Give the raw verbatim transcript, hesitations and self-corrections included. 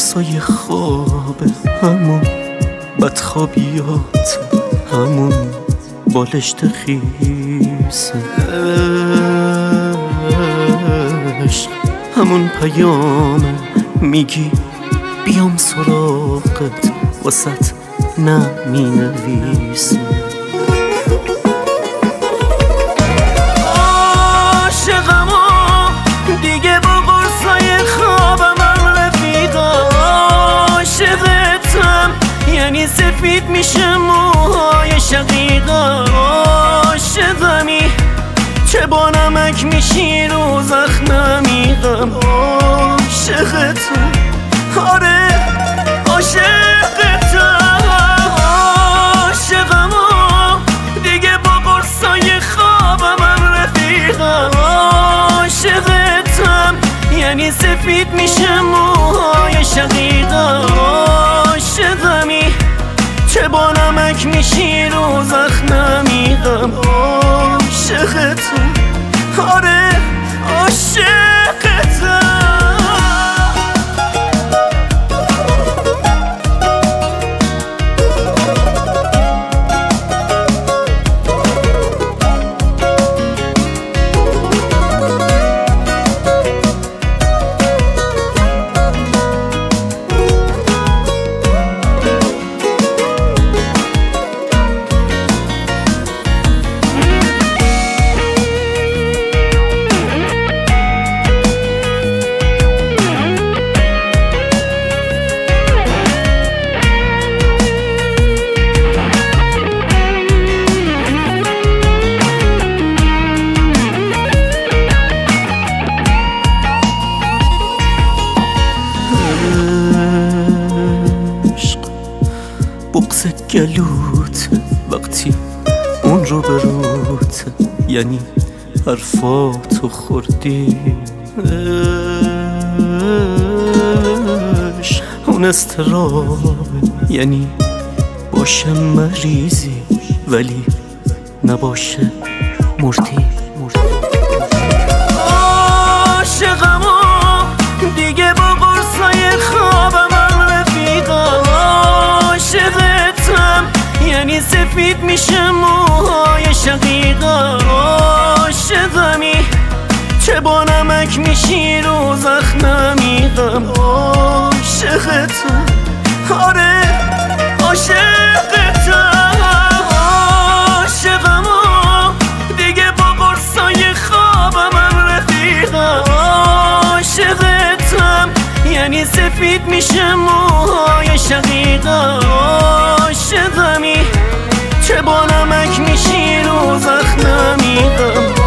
قرصای خواب، همون بدخوابیات، همون بالشت خیس عشق، همون پیام میگی بیام سراغت، واسط نمی نویسه. عاشقم و دیگه با قرصای خوابم هم رفیقم، عاشقتم یعنی سفید میشه موهای شقیقم، عاشقمی چه با نمک میشی رو زخممی غم، عاشقتم آره عاشقتم، عاشقم و دیگه با قرصای خوابم هم رفیقم، عاشقتم یعنی سفید میشه موهای شقیقم، عاشقمی چه با نمک میشی رو زخممی غم، عاشقتم آره عاشقتم. بغض گلوت وقتی اون رو بروت، یعنی حرفاتو خوردی عشق، اون استراب یعنی باشه مریضی ولی نباشه مردی. عاشقم و دیگه با قرصای خوابم هم رفیقم، عاشقتم یعنی سفید میشه موهای شقیقم، عاشقمی چه با نمک میشی رو زخممی غم، عاشقتم آره عاشقتم، عاشقم و دیگه با قرصای خوابم هم رفیقم، عاشقتم یعنی سفید میشه موهای شقیقم، عاشقمی چه با نمک میشی رو زخممی غم،